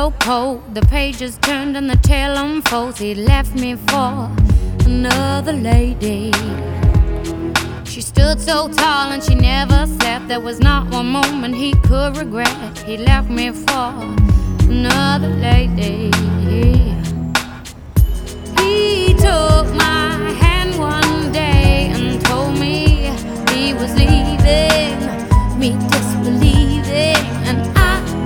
so cold. The pages turned and the tale unfolds. He left me for another lady. She stood so tall and she never slept. There was not one moment he could regret. He left me for another lady. He took my hand one day and told me he was leaving, me disbelieving, and I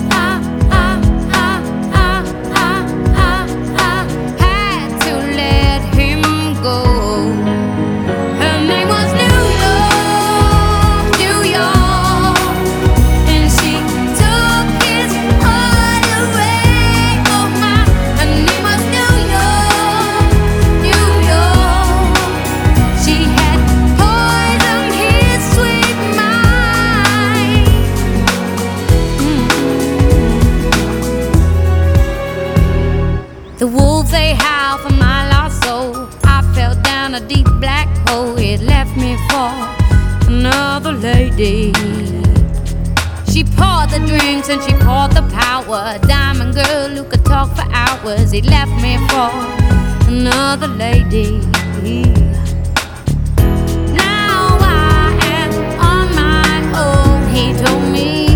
had to let him go. Her name was New York, New York, and she took his heart away. Oh my, her name was New York, New York. She had poisoned his sweet mind. The wolves, they howl for my lost soul. I fell down a deep black hole. It left me for another lady. She poured the drinks and she poured the power. Diamond girl who could talk for hours. He left me for another lady. Now I am on my own. He told me